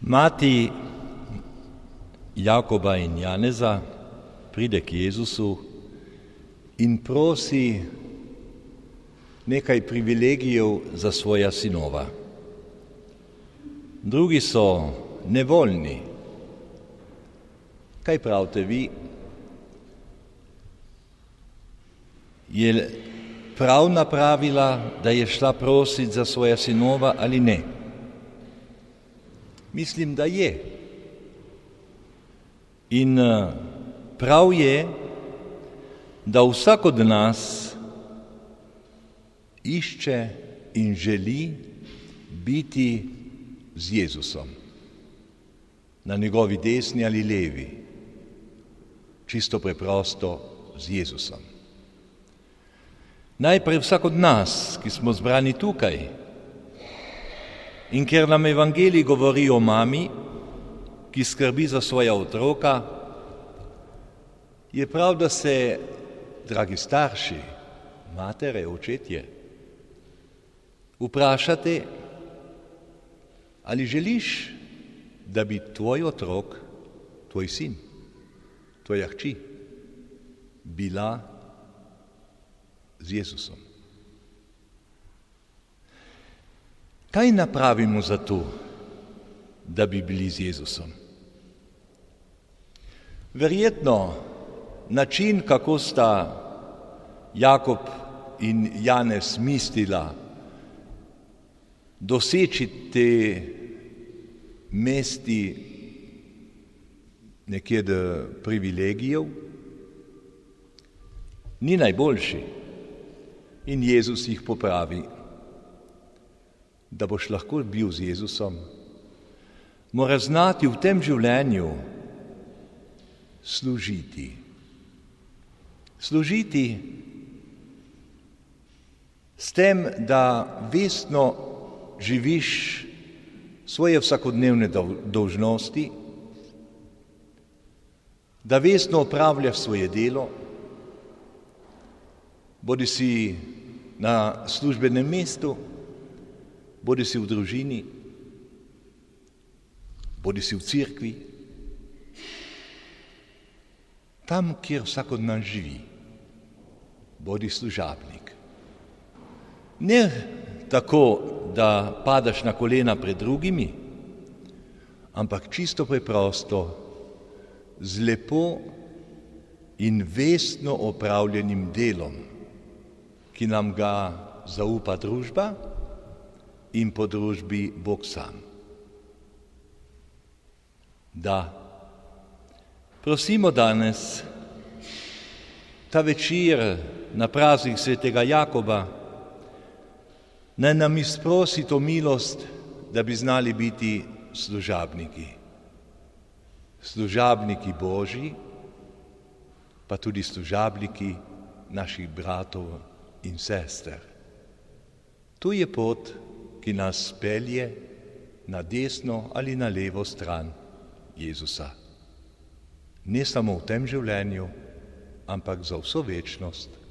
Mati Jakoba in Janeza pride k Jezusu in prosi nekaj privilegijev za svoja sinova. Drugi so nevoljni. Kaj pravite vi? Je prav napravila, da je šla prositi za svoja sinova ali ne? Mislim, da je. In prav je, da vsak od nas išče in želi biti z Jezusom. Na njegovi desni ali levi. Čisto preprosto z Jezusom. Najprej vsak od nas, ki smo zbrani tukaj, in ker nam Evangelij govori o mami, ki skrbi za svoja otroka, je prav, da se, dragi starši, matere, očetje, vprašate, ali želiš, da bi tvoj otrok, tvoj sin, tvoja hči, bila z Jezusom. Kaj napravimo za to, da bi bili z Jezusom? Verjetno način, kako sta Jakob in Janez mislila doseči te mesti nekje do privilegijev, ni najboljši. In Jezus jih popravi. Da boš lahko bil z Jezusom, mora znati v tem življenju služiti. Služiti s tem, da vestno živiš svoje vsakodnevne dolžnosti, da vestno opravljaš svoje delo, bodisi na službenem mestu, bodisi v družini, bodisi v cerkvi, tam, kjer vsak od nas živi, bodi služabnik. Ne tako, da padaš na kolena pred drugimi, ampak čisto preprosto, z lepo in vestno opravljenim delom, ki nam ga zaupa družba in po družbi Bog sam. Da, prosimo danes, ta večer na praznik svetega Jakoba, naj nam izprosi to milost, da bi znali biti služabniki. Služabniki Božji, pa tudi služabniki naših bratov in sester. Tu je pot, ki nas pelje na desno ali na levo stran Jezusa. Ne samo v tem življenju, ampak za vso večnost.